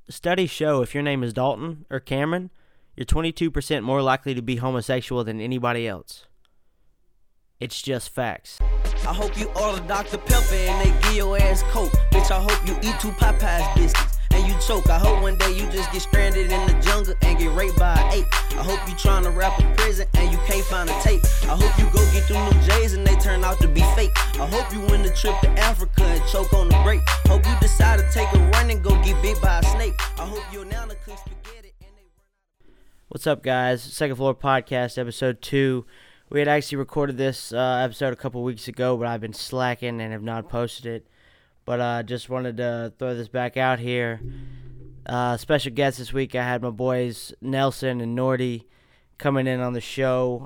Studies show if your name is Dalton or Cameron, you're 22% more likely to be homosexual than anybody else. It's just facts. I hope you order Dr. Pepper and they give your ass Coke. Bitch, I hope you eat 2 Popeyes biscuits and you choke. I hope one day you just get stranded in the jungle and get raped by an ape. I hope you trying to rap a prison and you can't find a tape. I hope you go get them new J's and they turn out to be fake. I hope you win the trip to Africa and choke on the break. Hope you decide to take a run and go get bit by a snake. I hope your nana cooks spaghetti and they run out. What's up, guys? Second Floor Podcast, episode 2. We had actually recorded this episode a couple weeks ago, but I've been slacking and have not posted it. But just wanted to throw this back out here. Special guests this week, I had my boys Nelson and Nordy coming in on the show.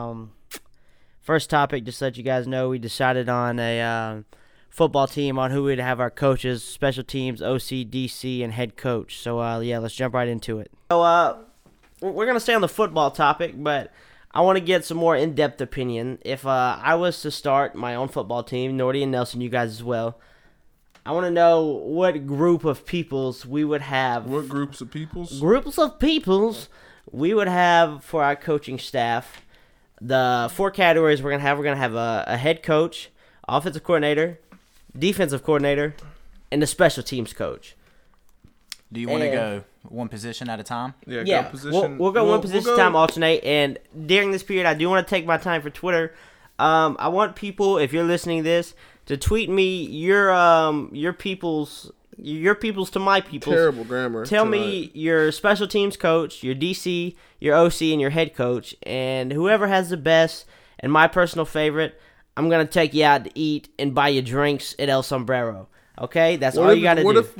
First topic, just to let you guys know, we decided on a football team on who we'd have our coaches, special teams, OC, DC, and head coach. So, let's jump right into it. So, we're going to stay on the football topic, but I want to get some more in-depth opinion. If I was to start my own football team, Nordy and Nelson, you guys as well, I want to know what group of peoples we would have. What groups of peoples? Groups of peoples we would have for our coaching staff. The 4 categories we're going to have a head coach, offensive coordinator, defensive coordinator, and the special teams coach. Do you want to go one position at a time? Yeah, Go position. We'll go one position at a time, alternate. And during this period, I do want to take my time for Twitter. I want people, if you're listening to this, to tweet me your people's to my people's. Terrible grammar. Tell tonight. me your special teams coach, your DC, your OC, and your head coach. And whoever has the best, and my personal favorite, I'm going to take you out to eat and buy you drinks at El Sombrero. Okay? That's all you got to do.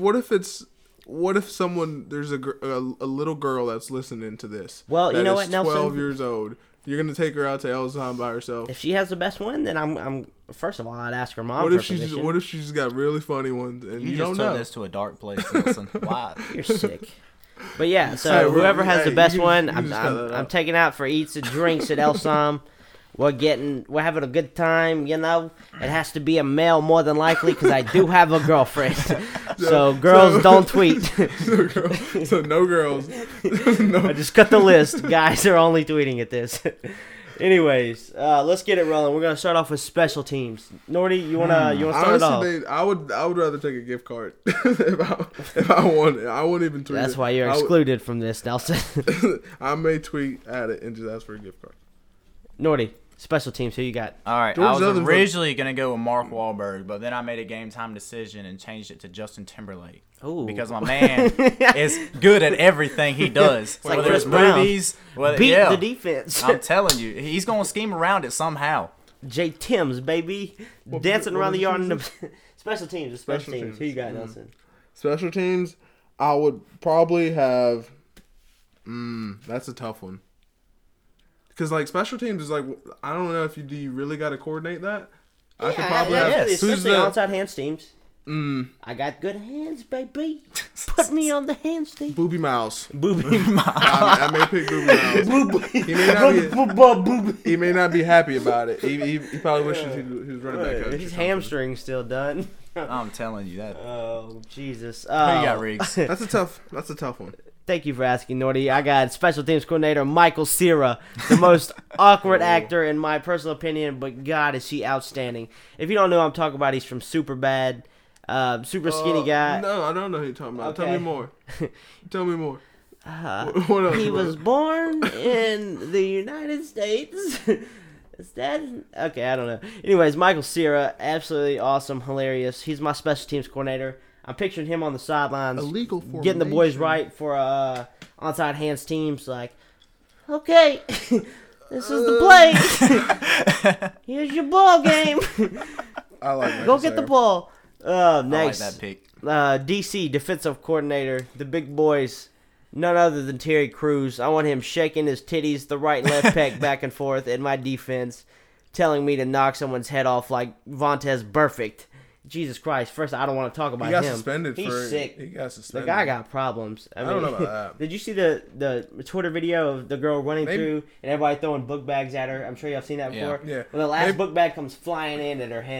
What if someone, there's a little girl that's listening to this? Well, you know what, Nelson? 12 years old. You're going to take her out to Elzon by herself. If she has the best one, then I'm first of all, I'd ask her mom What for if she's permission. What if she's got really funny ones and you don't just know? took this to a dark place. Listen, why? You're sick. But yeah, so Hey, whoever has the best one, you can just cut that I'm out. taking out for eats and drinks at El Som. We're having a good time, you know. It has to be a male more than likely because I do have a girlfriend. So girls, don't tweet. So no girls. No. I just cut the list. Guys are only tweeting at this. Anyways, let's get it rolling. We're gonna start off with special teams. Nordy, you wanna start it off? Honestly, I would rather take a gift card if I want it. I wouldn't even tweet. That's it. why you're excluded from this, Nelson. I may tweet at it and just ask for a gift card. Nordy, special teams. Who you got? All right, George I was Southern- originally going to go with Mark Wahlberg, but then I made a game time decision and changed it to Justin Timberlake. Ooh. Because my man is good at everything he does. like whether Chris it's Brown. movies, Beat the defense. I'm telling you, he's going to scheme around it somehow. J. Tim's, baby. Dancing around the yard in the special teams. Special Teams. teams. Who you got, Nelson? Special teams, I would probably have. That's a tough one. Because like special teams is like, I don't know if do you really got to coordinate that. I could probably have. Who's Especially the? onside hands teams. I got good hands, baby. Put me on the hands team. Booby Mouse. Booby. I may pick Booby Mouse. He may not be happy about it. He probably wishes he was running back coach. His hamstring's still done. I'm telling you that. Oh, Jesus. Who you got, Riggs? That's a tough one. Thank you for asking, Nordy. I got special teams coordinator Michael Cera, the most awkward actor in my personal opinion, but God, is he outstanding. If you don't know, I'm talking about he's from Superbad, super skinny guy. No, I don't know who you're talking about. Okay. Tell me more. Tell me more. What else? He was born in the United States. Is that okay? I don't know. Anyways, Michael Cera, absolutely awesome, hilarious. He's my special teams coordinator. I'm picturing him on the sidelines, Illegal getting the boys right for onside hands teams. Like, okay, this is the play. Here's your ball game. I like that. Go get the ball. I like Next, that pick. DC defensive coordinator, the big boys. None other than Terry Crews. I want him shaking his titties, the right and left pec back and forth in my defense, telling me to knock someone's head off like Vontez Burfict. Jesus Christ. First, I don't want to talk about him. He got suspended. He's sick. He got The suspended. guy got problems. I don't know about that. Did you see the Twitter video of the girl running Maybe. through and everybody throwing book bags at her? I'm sure y'all seen that before. Yeah. When the last Maybe. book bag comes flying in at her head.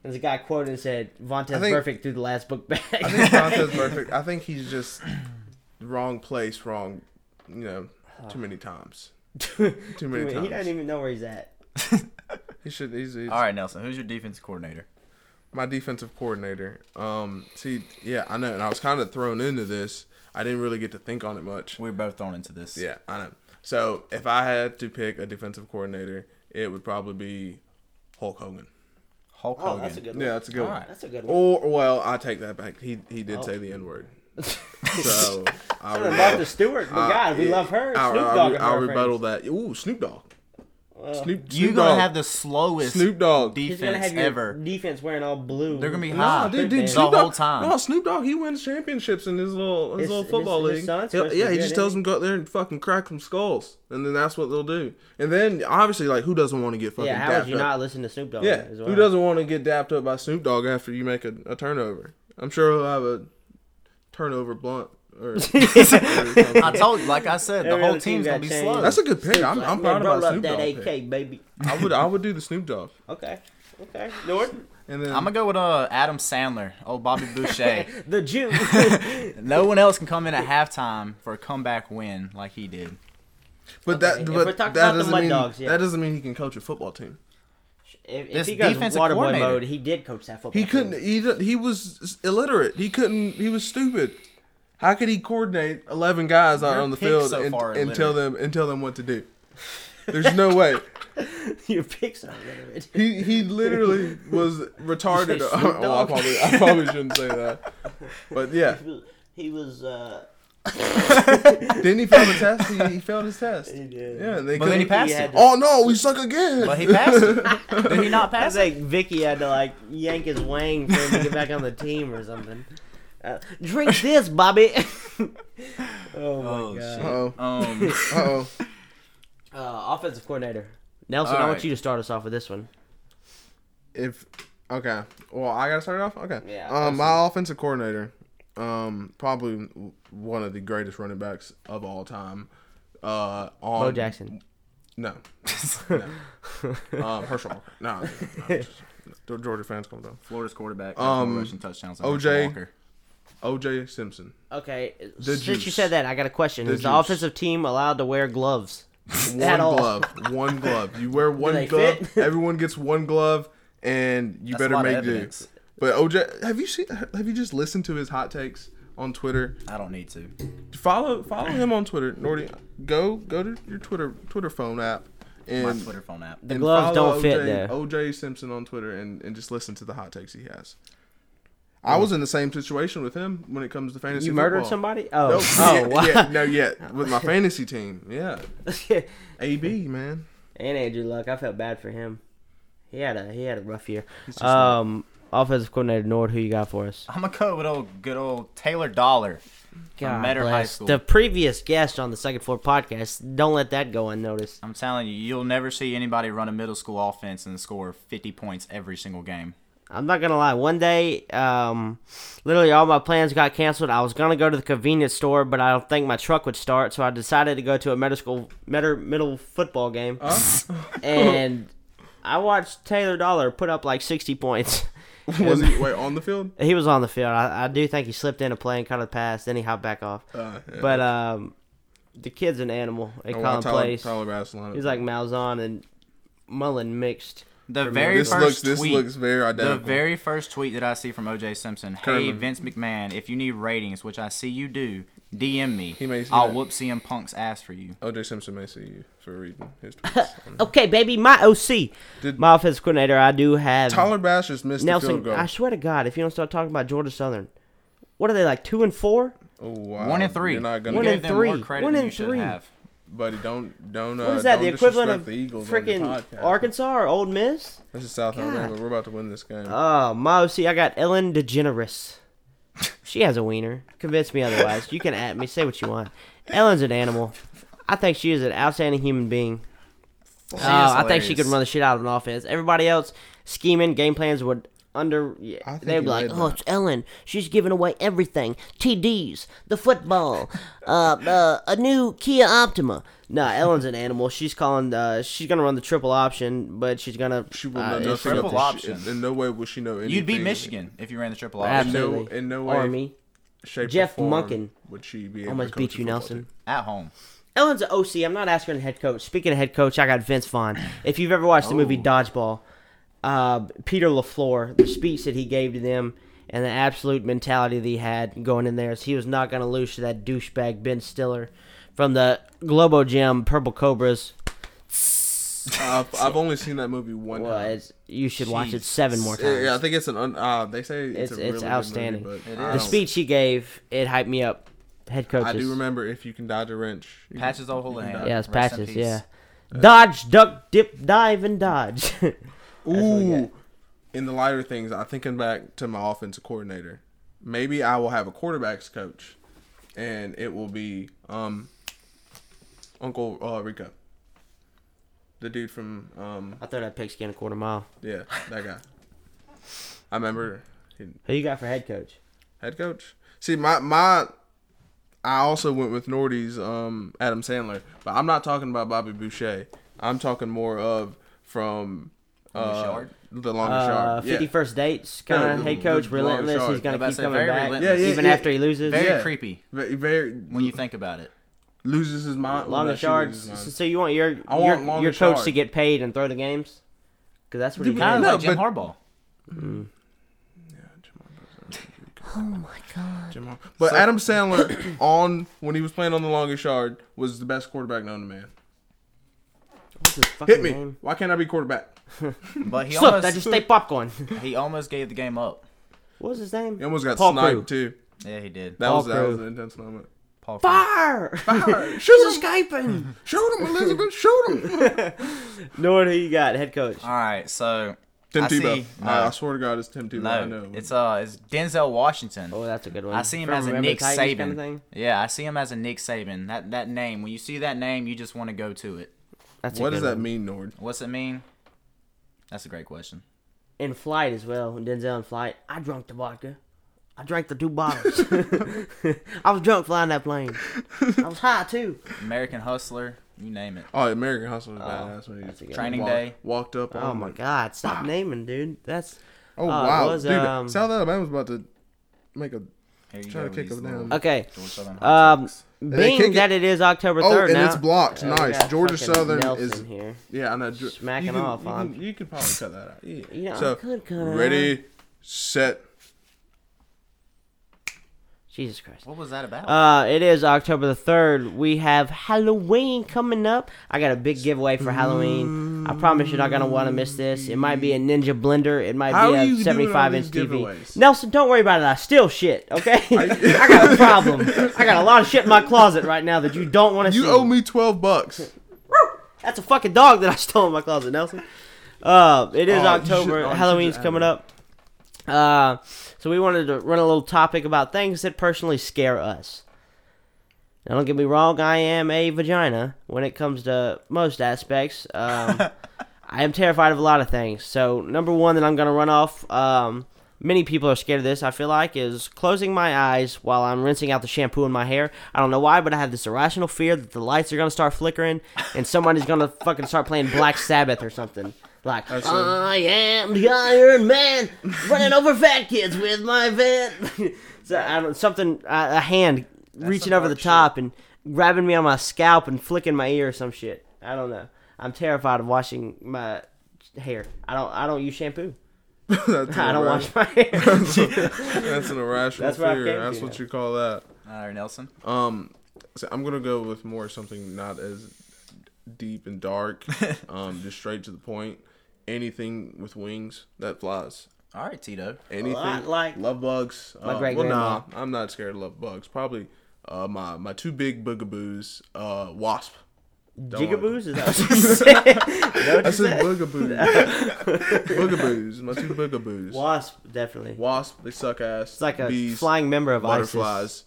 There's a guy quoted and said, Vontaze perfect through the last book bag. I think Vontaze perfect. I think he's just wrong place, wrong, too many times. Too many times. He doesn't even know where he's at. He's all right, Nelson. Who's your defensive coordinator? My defensive coordinator. I know, and I was kind of thrown into this. I didn't really get to think on it much. We were both thrown into this. Yeah, I know. So if I had to pick a defensive coordinator, it would probably be Hulk Hogan. Hulk Hogan. That's a good one. Yeah, that's a good one. Right. That's a good one. Or, well, I take that back. He did say the N-word. So Martha Stewart, but God, we love her. Snoop Dogg. I'll rebuttal that. Ooh, Snoop Dogg. Snoop You're Dogg. gonna have the slowest Snoop Dogg He's gonna defense have your ever. defense wearing all blue. They're gonna be Nah, high dude, the Snoop whole Dogg, time. No, Snoop Dogg, he wins championships in his little football his league. son's supposed to be He good, just tells them go out there and fucking crack some skulls, and then that's what they'll do. And then obviously, like, who doesn't want to get fucking Yeah, how would you dapped up? not listen to Snoop Dogg? Yeah, as well? who doesn't want to get dapped up by Snoop Dogg after you make a turnover? I'm sure he'll have a turnover blunt. Or I told you, like I said, the Every whole other team team's gonna got be changed. slow. That's a good pick. I'm proud roll about up Snoop that Dogg. AK, pick. baby. I would do the Snoop Dogg. Okay. Norton, And then I'm gonna go with Adam Sandler, old Bobby Boucher. the Jew. No one else can come in at halftime for a comeback win like he did. But Okay, if we're talking about the Mud Dogs, yeah. that doesn't mean he can coach a football team. If This he goes defensive water boy coordinator. mode, he did coach that football. He couldn't. He was illiterate. He was stupid. How could he coordinate 11 guys out Your on the pick's field so and far tell them what to do? There's no way. Your picks are illiterate. He literally was retarded. You say Snoop Oh, Dogg? I probably shouldn't say that. But yeah, He was. didn't he fail the test? He failed his test. He did. Yeah, and they But then he couldn't- passed He had it. to- Oh no, we suck again. But he passed it. Did he not I pass it? think Vicky had to like yank his wang for him to get back on the team or something. Drink this, Bobby. Oh my god. Uh-oh. Offensive coordinator Nelson. All I want right. you to start us off with this one. Okay. Well, I gotta start it off. Okay. Yeah, My offensive coordinator, probably one of the greatest running backs of all time. Bo Jackson. No. Herschel Walker. No. Georgia fans come down. Florida's quarterback. Rushing touchdowns. OJ. O.J. Simpson. Okay, The since you juice. said that, I got a question. Is the juice. offensive team allowed to wear gloves? One At all. glove. One glove. You wear one they glove. fit? Everyone gets one glove, and you That's a better lot of make do. evidence. But OJ, have you just listened to his hot takes on Twitter? I don't need to. Follow him on Twitter, Nordy. Go to your Twitter phone app and My Twitter phone app. The and gloves follow don't fit OJ there. OJ Simpson on Twitter and just listen to the hot takes he has. I was in the same situation with him when it comes to fantasy. You murdered football. somebody? Oh, Nope. oh, wow. With my fantasy team. Yeah, AB man. And Andrew Luck, I felt bad for him. He had a rough year. just Offensive coordinator Nord, who you got for us? I'm gonna go with good old Taylor Dollar. God Metter High bless. School. The previous guest on the Second Floor podcast, don't let that go unnoticed. I'm telling you, you'll never see anybody run a middle school offense and score 50 points every single game. I'm not gonna lie. One day, literally all my plans got canceled. I was gonna go to the convenience store, but I don't think my truck would start, so I decided to go to a middle football game. And I watched Taylor Dollar put up like 60 points. Was he on the field? He was on the field. I do think he slipped in a play and caught a pass. Then he hopped back off. Yeah. But the kid's an animal. They Oh, call him plays. Tyler Bass lineup. He's like Malzahn and Mullen mixed. The very This first looks tweet. very identical. The very first tweet that I see from O.J. Simpson, hey, Kerman. Vince McMahon, if you need ratings, which I see you do, DM me. He may see I'll that. whoop CM Punk's ass for you. OJ Simpson may see you for reading his tweets. Okay, baby, my OC. My offensive coordinator, I do have Tyler Bass just missed the Nelson. field goal. I swear to God, if you don't start talking about Georgia Southern, what are they like 2-4? Oh wow. 1-3. You're not You gonna One gave and them three. more credit One than and you should three. have. buddy. Don't. What is that? The don't equivalent of disrespect the Eagles on your freaking podcast. Arkansas or Old Miss? This is South God. Alabama. We're about to win this game. Oh, my OC, I got Ellen DeGeneres. She has a wiener. Convince me otherwise. You can at me. Say what you want. Ellen's an animal. I think she is an outstanding human being. She is I think she could hilarious. run the shit out of an offense. Everybody else scheming, game plans would Yeah, I think they'd be he like, made "Oh, that. it's Ellen. She's giving away everything: TDs, the football, a new Kia Optima." Nah, Ellen's an animal. She's calling. She's gonna run the triple option, but she's gonna. She will know it's nothing triple about option. in no way will she know anything. You'd beat Michigan if you ran the triple option Absolutely. in no way, Army. shape, Jeff or form Munkin would she be able almost to coach beat a you, football Nelson. team. at home. Ellen's an OC. I'm not asking her head coach. Speaking of head coach, I got Vince Vaughn. If you've ever watched the movie Dodgeball, Peter LaFleur, the speech that he gave to them and the absolute mentality that he had going in there is he was not going to lose to that douchebag Ben Stiller from the Globo Gym Purple Cobras. I've only seen that movie one Well, time. you should watch it Jeez. 7 more times. Yeah, I think it's they say it's a really it's good outstanding. movie, but It I The don't- speech he gave, it hyped me up. Head coaches. I do remember if you can dodge a wrench. you Patches can- O'Houlihan. you can dodge- Yeah, it's Rest in patches, peace. yeah. Dodge, duck, dip, dive, and dodge. what we Ooh, got. in the lighter things, I'm thinking back to my offensive coordinator. Maybe I will have a quarterbacks coach, and it will be Uncle Rico, the dude from I thought I'd pigskin a quarter mile. yeah, that guy. I remember Who you got for head coach? head coach. See, my I also went with Nordy's Adam Sandler, but I'm not talking about Bobby Boucher. I'm talking more of from Longest Yard? the longest yard. 51st dates kind Yeah, of the- head coach, the relentless. longest He's going yard. to keep I coming was about to say, very back relentless. Yeah, even yeah. after he loses. Very Yeah. creepy Very when you think about it. loses his mind. Longest well, not yards. loses his mind. So you want your I want your longest coach yard. to get paid and throw the games? Because that's what he Dude, does. Kind of No, like Jim but- Harbaugh. Oh my god. Jim Harbaugh. But Adam Sandler when he was playing on the longest yard was the best quarterback known to man. What's his fucking Hit me. name? Why can't I be quarterback? But he Look, I almost just ate popcorn. he almost gave the game up. What was his name? He almost got Paul sniped Crew. too. Yeah, he did. That Paul was Crew. an intense moment. Paul Crew. Fire! Shoot He's him! escaping. Shoot him, Elizabeth! Shoot him! Nord, who you got? Head coach. All right, so Tim I Tebow. see- no. I swear to God, it's Tim Tebow. I know. no, it's Denzel Washington. Oh, that's a good one. I see him From as a Remember Nick the Titans Saban. kind of thing? Yeah, I see him as a Nick Saban. That name, when you see that name, you just want to go to it. That's What a does good that one. mean, Nord? What's it mean? That's a great question. In flight as well. Denzel in flight. I drank the vodka. I drank the 2 bottles. I was drunk flying that plane. I was high too. American Hustler, you name it. Oh, American Hustle was badass when that's a he good Training walked, Day. walked up. Oh my god! Stop naming, dude. That's Oh it wow, was, dude! South Alabama's about to make a. Here you Try to go, kick these him little down. okay. Georgia Southern hot takes. Being kick that it is October 3rd Oh, and now, it's blocked. we Nice. got Georgia fucking Southern Nelson is. here. Yeah, I know. Smacking you can, off you on- can, you can probably cut that out. Yeah. Yeah, I So could cut it out. ready, set. Jesus Christ. What was that about? It is October the 3rd. We have Halloween coming up. I got a big giveaway for Halloween. I promise you're not going to want to miss this. It might be a Ninja Blender. It might How be are a you doing all 75-inch these TV. giveaways? Nelson, don't worry about it. I steal shit, okay? I got a problem. I got a lot of shit in my closet right now that you don't want to see. You owe me $12. That's a fucking dog that I stole in my closet, Nelson. It is Oh, you October. should- Halloween's just coming add up. So we wanted to run a little topic about things that personally scare us. Now, don't get me wrong. I am a vagina when it comes to most aspects. I am terrified of a lot of things. So, number one that I'm going to run off, many people are scared of this, I feel like, is closing my eyes while I'm rinsing out the shampoo in my hair. I don't know why, but I have this irrational fear that the lights are going to start flickering and somebody's going to fucking start playing Black Sabbath or something. Like, I am the Iron Man, running over fat kids with my van. So, I don't, something, a hand reaching some over the dark top and grabbing me on my scalp and flicking my ear or some shit. I don't know. I'm terrified of washing my hair. I don't use shampoo. That's I don't wash my hair. That's an irrational That's where I fear. came to That's what now. you call that. All right, Nelson. So I'm gonna go with more something not as deep and dark. Just straight to the point. Anything with wings that flies. All right, Tito. Anything like love bugs. my great-grandma. Well, nah, I'm not scared of love bugs. Probably my 2 big bugaboos. Wasp. Don't like them. Jigaboos? Is that what you said? Is that what I you said said? bugaboos. Bugaboos. My 2 bugaboos. Wasp, definitely. Wasp. They suck ass. It's like a bees, flying member of butterflies,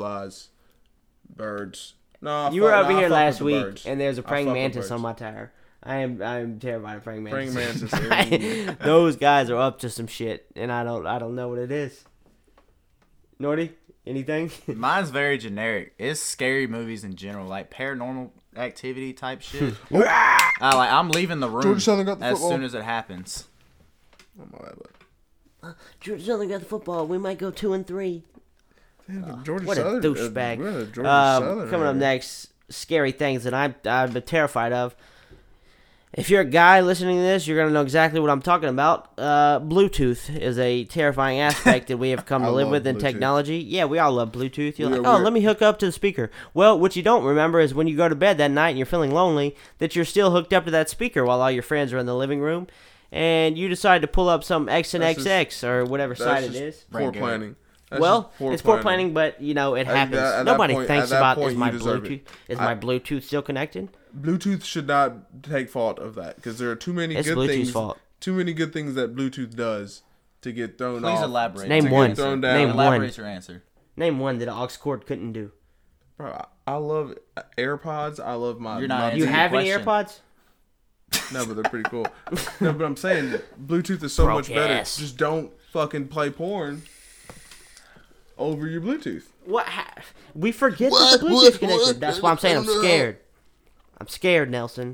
dragonflies, birds. No, You were over here fuck last with the week, birds. and there's a I praying fuck with mantis birds. on my tire. I'm terrified of Frank Mantis. Frank Mantis. Those guys are up to some shit, and I don't know what it is. Nordy, anything? Mine's very generic. It's scary movies in general, like Paranormal Activity type shit. I'm leaving the room Georgia Southern got the as football. soon as it happens. Oh, my bad, but Georgia Southern got the football. We might go 2-3. damn, Georgia What a Southern, douchebag. we're at Georgia Southern Coming up right next, scary things that I've been terrified of. If you're a guy listening to this, you're going to know exactly what I'm talking about. Bluetooth is a terrifying aspect that we have come to I live love with in Bluetooth. technology. Yeah, we all love Bluetooth. You're We like, are- let me hook up to the speaker. Well, what you don't remember is when you go to bed that night and you're feeling lonely, that you're still hooked up to that speaker while all your friends are in the living room, and you decide to pull up some X and That's XX or whatever That's side it just is. Poor Brain planning. That's Well, just it's poor planning, but it happens. at that Nobody point- thinks at that about point, is my you deserve Bluetooth it. my Bluetooth still connected? Bluetooth should not take fault of that because there are too many It's good Bluetooth's things. fault. Too many good things that Bluetooth does to get thrown Please off. elaborate. Name on your one. answer. Thrown down. Name Elaborate one. your answer. Name one that an aux cord couldn't do. Bro, I love AirPods. I love my. You're not my Do you answering have the any question. AirPods? No, but they're pretty cool. No, but I'm saying Bluetooth is so Broke much better. ass. Just don't fucking play porn over your Bluetooth. What? We forget that the Bluetooth's connected. That's why I'm saying I'm scared. I'm scared, Nelson.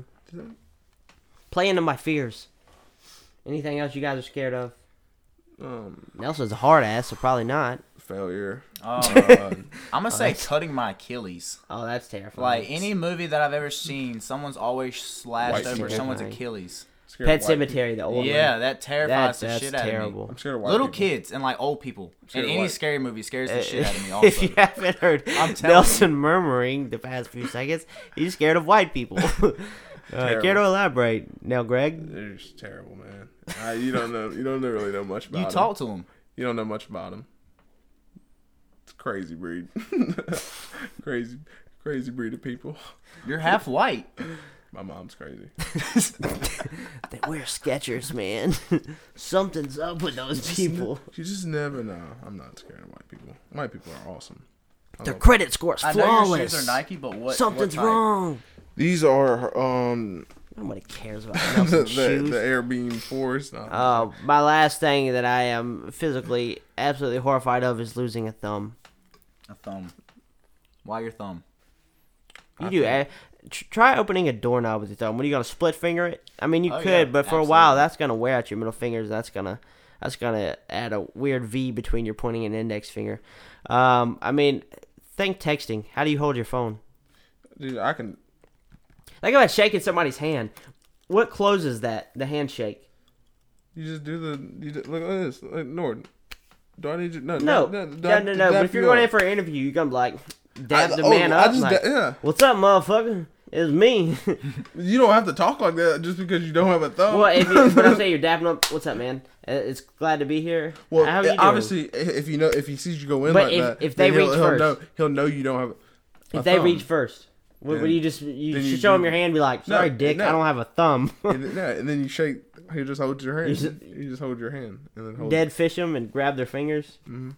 Play into my fears. Anything else you guys are scared of? Nelson's a hard ass, so probably not. Failure. I'm gonna say cutting my Achilles. Oh, that's terrifying. Like any movie that I've ever seen, someone's always slashed White over people. someone's Achilles. Scared Pet of white Cemetery, the old Yeah, one. that terrifies the That's shit out of terrible. people. I'm scared of white Little people. kids and like old people. scared And of any white. scary movie scares the shit out of me. Also, If you haven't heard I'm telling Nelson murmuring the past few seconds, he's scared of white people. Care to elaborate, now, Greg? They're just terrible, man. You don't know. You don't really know much about you them. talk to them. You don't know much about them. It's a crazy breed. crazy breed of people. You're half white. My mom's crazy. They wear Skechers, man. Something's up with those people. You just never know. I'm not scared of white people. White people are awesome. Their credit score's I know your flawless. shoes are Nike, but what? Something's what type? wrong. These are Nobody cares about the, Nelson's the shoes. Air Beam 4s. My last thing that I am physically absolutely horrified of is losing a thumb. A thumb. Why your thumb? You do. Try opening a doorknob with your thumb. What are you gonna split finger it? I mean, you Oh, could, yeah, but for a while, absolutely. that's gonna wear out your middle fingers. That's gonna add a weird V between your pointing and index finger. I mean, think texting. How do you hold your phone? Dude, I can. Think about shaking somebody's hand. What closes that? The handshake. You just do the. Look at this. Like, Nord. Do I need you? No. No. But if you're going in for an interview, you're gonna be like, dap the man up. Like, yeah. what's up, motherfucker? It's me. You don't have to talk like that just because you don't have a thumb. Well, but I'm saying you're dapping up. What's up, man? It's glad to be here. Well, How are you doing? obviously, if he sees you go in But like if- that, if they then reach first. he'll know you don't have. If a they thumb. reach first, what Then- do you then should you show him do- your hand and be like, sorry, dick, no. I don't have a thumb. and then you shake. He just holds your hand. You You just hold your hand and then hold. Dead fish them and grab their fingers. Mm-hmm.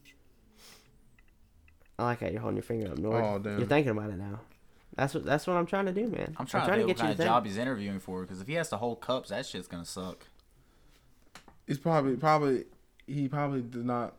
I like how you're holding your finger up, Nord. Oh, damn. You're thinking about it now. That's what I'm trying to do, man. I'm trying to think what kind of think. job he's interviewing for. Because if he has to hold cups, that shit's gonna suck. He's he probably did not.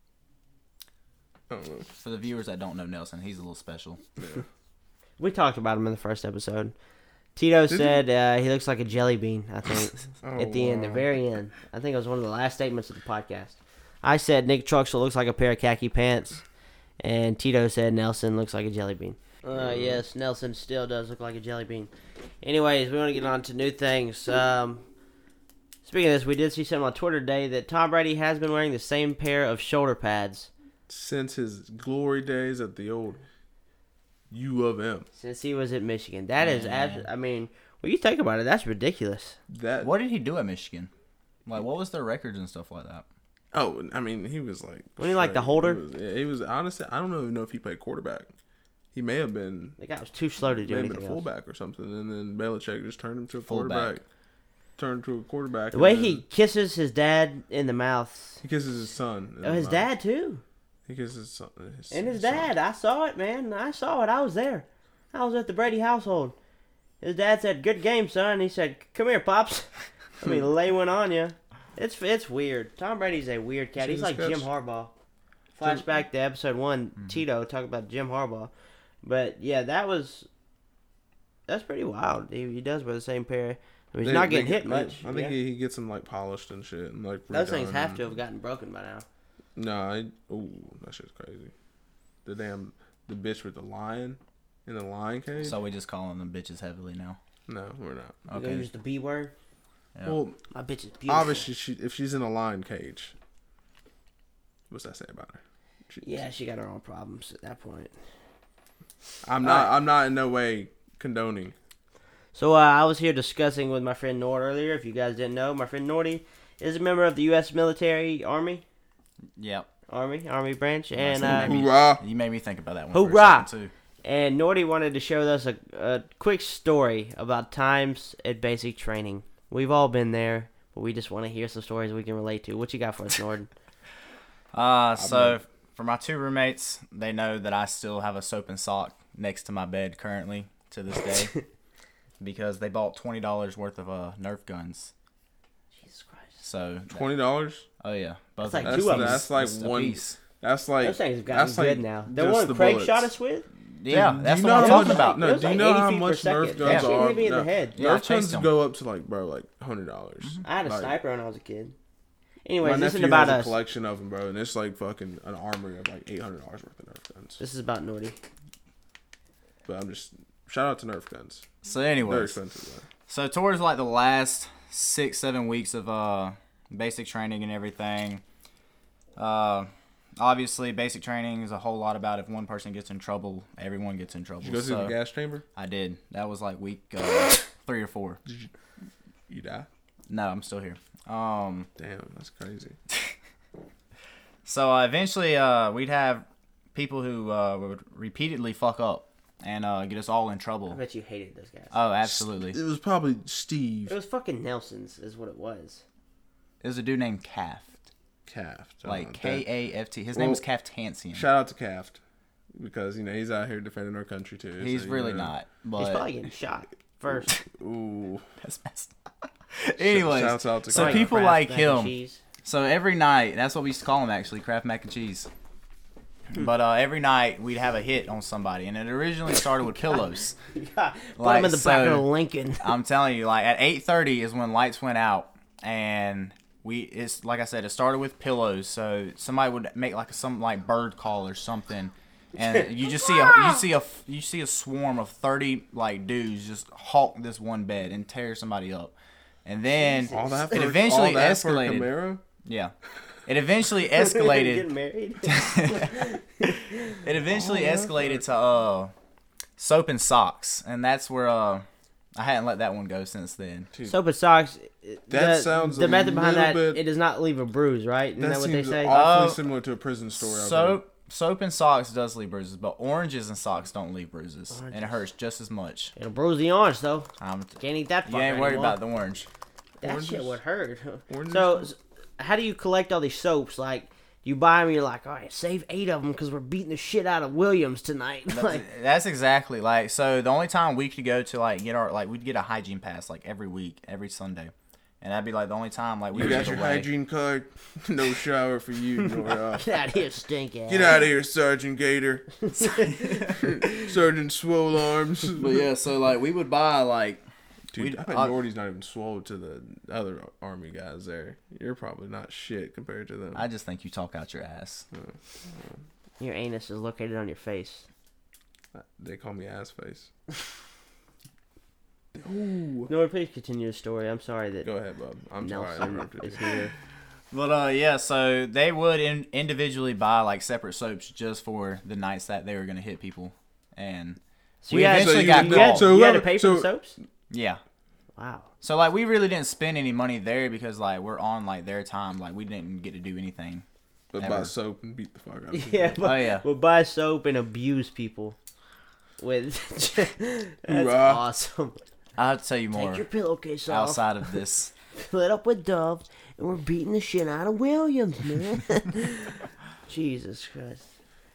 I don't know. For the viewers that don't know Nelson, he's a little special. We talked about him in the first episode. Tito said he looks like a jelly bean, I think, at the end, the very end. I think it was one of the last statements of the podcast. I said Nick Truxell looks like a pair of khaki pants, and Tito said Nelson looks like a jelly bean. Yes, Nelson still does look like a jelly bean. Anyways, we want to get on to new things. Speaking of this, we did see something on Twitter today that Tom Brady has been wearing the same pair of shoulder pads Since his glory days at the old U of M. since he was at Michigan. That is, I mean, when you think about it, that's ridiculous. That What did he do at Michigan? Like, what was their records and stuff like that? Oh, I mean, he was like. Wasn't he like the holder? He was honestly. I don't even know if he played quarterback. He may have been. The guy was too slow to do May have been anything a else. fullback or something, and then Belichick just turned him to a Fullback. quarterback. Turned to a quarterback. The way and then he kisses his dad in the mouth. he kisses his son. in Oh, the his mouth. dad, too. He kisses his son. And his dad. I saw it, man. I saw it. I was there. I was at the Brady household. His dad said, "Good game, son." He said, "Come here, pops. Let me lay one on you." It's weird. Tom Brady's a weird cat. He's like Jim Harbaugh. Flashback to episode 1, Tito talk about Jim Harbaugh. But yeah, that's pretty wild. He does wear the same pair. I mean, he's not getting hit much. I think he gets them like polished and shit, and like those things have to have gotten broken by now. No, that shit's crazy. The bitch with the lion in the lion cage. So we just calling them bitches heavily now. No, we're not. You gonna use the B word? Yeah. Well, My bitch is beautiful. obviously, if she's in a lion cage, what's that say about her? She got her own problems at that point. I'm not in no way condoning. So I was here discussing with my friend Nord earlier. If you guys didn't know, my friend Nordy is a member of the U.S. military Army. Yep. Army branch, and Hoorah! You made me think about that one. Hoorah! For a second too. And Nordy wanted to show us a quick story about times at basic training. We've all been there, but we just want to hear some stories we can relate to. What you got for us, Nord? So for my 2 roommates, they know that I still have a soap and sock next to my bed currently to this day because they bought $20 worth of Nerf guns. Jesus Christ! So $20. Oh yeah, both That's like of them. two of them. That's like It's a one. piece. That's like Those things have gotten that's good like now. The just one the Craig bullets. shot us with. Yeah, Dude, that's do what you I'm know talking how about. much- It No, was do you like know 80 how feet per much second. Nerf That guns shit are? hit me in the No. head. Yeah, I Nerf guns chased 'em. go up to like $100. I had a Like, sniper when I was a kid. My Anyways, this nephew isn't about has a us. collection of them, bro, and it's like fucking an armory of like $800 worth of Nerf guns. This is about Nordy. But I'm just shout out to Nerf guns. So Very anyways, expensive though. so towards like the last 6-7 weeks of basic training and everything, obviously basic training is a whole lot about if one person gets in trouble, everyone gets in trouble. Did you go through the gas chamber? I did. That was like week 3 or 4. You die? No, I'm still here. Damn, that's crazy. So eventually we'd have people who would repeatedly fuck up and get us all in I trouble. bet you hated those guys. Oh, absolutely. It was probably Steve It was fucking Nelson's, is what it was. It was a dude named Kaft. Caft. Like K-A-F-T. His name is Kaft Hansian. Shout out to Caft because he's out here defending our country too. He's so, really not. But He's probably getting shot first. Ooh. that's messed up. Anyways, Shouts out to so Kraft people Kraft like mac and him. cheese. So every night, that's what we used to call him actually, Kraft mac and cheese. But every night we'd have a hit on somebody, and it originally started with pillows. Yeah, put Like, him in the back of so- the Lincoln. I'm telling you, like at 8:30 is when lights went out, and it's like I said, it started with pillows. So somebody would make like some like bird call or something, and you just see a swarm of 30 like dudes just hawk this one bed and tear somebody up, and then All that it for, eventually all that for escalated. Camaro? Yeah, it eventually escalated. Getting married. It eventually escalated to soap and socks, and that's where I hadn't let that one go since then. Soap and socks. That sounds the a method behind little that. bit- It does not leave a bruise, right? Isn't that what they seems say? awfully Oh, similar to a prison story. Soap and socks does leave bruises, but oranges and socks don't leave bruises, and it hurts just as much. It'll bruise the orange though. Um, Can't eat that. you ain't fucker worried anymore. about the orange. That shit Oranges? would hurt. Oranges? So, how do you collect all these soaps? Like, you buy them, you're like, all right, save 8 of them because we're beating the shit out of Williams tonight. like, That's exactly like so. The only time we could go to like get our we'd get a hygiene pass like every week, every Sunday, and that'd be like the only time like we You would got get your away. hygiene card? No shower for you. Nor, get out of here, stink ass. get out of here, Sergeant Gator. Sergeant Swole Arms. But yeah, so like we would buy like Dude, I bet Nordy's not even swole to the other Army guys there. You're probably not shit compared to them. I just think you talk out your ass. Your anus is located on your face. They call me ass face. No, please continue the story. I'm sorry that Go ahead, bub. I'm sorry. I Nelson interrupted is you. here. But yeah, so they would individually buy like separate soaps just for the nights that they were gonna hit people, and So we you had, eventually you got had- called. so you had to whoever- pay for so- the soaps? Yeah. Wow. So like we really didn't spend any money there because like we're on like their time, like we didn't get to do anything. But Ever. buy soap and beat the fuck out of people. Yeah, but Oh, yeah. we'll buy soap and abuse people. With that's Hoorah. awesome. I'll have to tell you more Take your pillowcase off, outside of this. fill it up with Dove, and we're beating the shit out of Williams, man. Jesus Christ.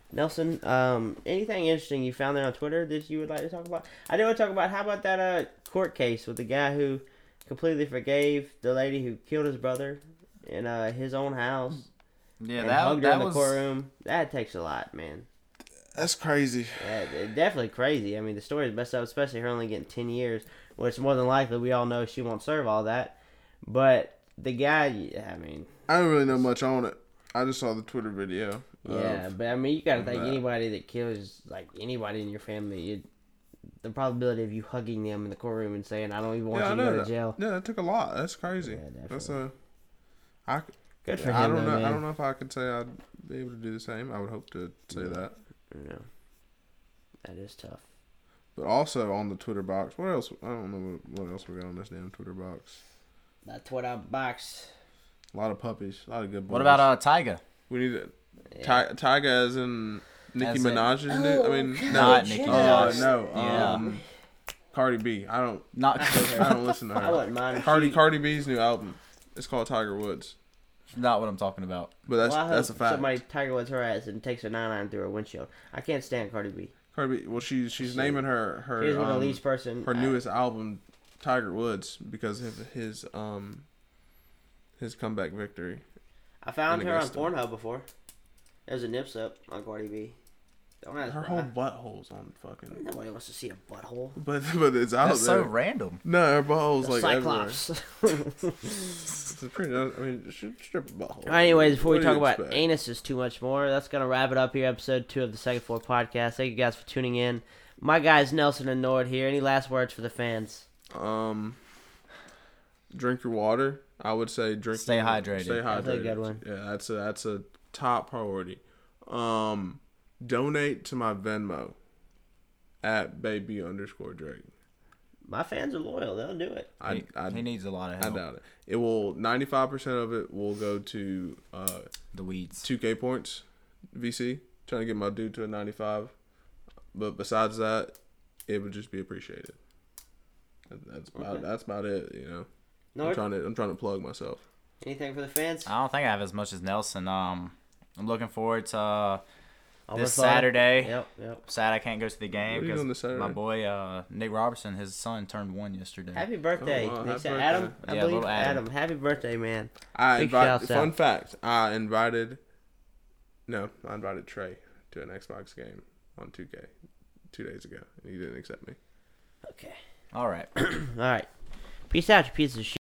Nelson, anything interesting you found there on Twitter that you would like to talk about? I do want to talk about, how about that court case with the guy who completely forgave the lady who killed his brother in his own house Yeah, and hugged her that in the was courtroom? That takes a lot, man. That's crazy. Yeah, definitely crazy. I mean, the story is messed up, especially her only getting 10 years, which more than likely we all know she won't serve all that. But the guy, I mean... I don't really know much on it. I just saw the Twitter video. Yeah, but I mean, you gotta think that. anybody that kills, like, anybody in your family, the probability of you hugging them in the courtroom and saying, I don't even want you to go to jail. Yeah, that took a lot. That's crazy. Yeah, That's Good for I him, don't though, know. man. I don't know if I could say I'd be able to do the same. I would hope to say that. Yeah. That is tough. But also on the Twitter box, what else? I don't know what else we got on this damn Twitter box. That Twitter box. A lot of puppies. A lot of good boys. What about Tyga? We need it. Yeah. Tyga as in Nicki As in- Minaj's new. I mean, no, Not Nicki Minaj. no. Yeah. Cardi B. I don't Not listen to I her. wouldn't mind if Cardi B's new album. It's called Tiger Woods. not what I'm talking about. But that's Well, I that's hope a fact. somebody Tiger Woods her ass and takes her 9 through her windshield. I can't stand Cardi B. Cardi B. Well, she's naming her She's one of the least person. her newest album Tiger Woods because of his comeback victory. I found in her on Augusta. Pornhub before. There's a nips up on Cardi B. Don't ask Her why. whole butthole's on fucking. Nobody wants to see a butthole. But it's out That's there. so random. No, her butthole's The like Cyclops. everywhere. It's a pretty. I mean, strip a butthole. Anyways, before we What do talk you about expect? anuses too much more, that's going to wrap it up here, episode 2 of the Second Floor Podcast. Thank you guys for tuning in. My guys, Nelson and Nord here. Any last words for the fans? Drink your water. I would say drink. Stay hydrated. Stay hydrated. That's a good one. Yeah, that's a top priority. Donate to my Venmo at baby_Drake. My fans are loyal. They'll do it. He needs a lot of I help. doubt it. It will 95% of it will go to The weeds. 2K points, VC, trying to get my dude to a 95. But besides that, it would just be appreciated. That's about it. You know, Nord, I'm trying to plug myself. anything for the fans? I don't think I have as much as Nelson. I'm looking forward to this Overflow. Saturday. Yep. Sad I can't go to the What game are you because doing this Saturday? my boy Nick Robertson, his son, turned 1 yesterday. Happy birthday. Oh, wow, Nick happy said birthday. Adam, I Yeah, believe. little Adam. Happy birthday, man. I Big shouts invited. Fun out. fact: I invited Trey to an Xbox game on 2K 2 days ago, and he didn't accept me. Okay. All right. All right. Peace out, you piece of shit.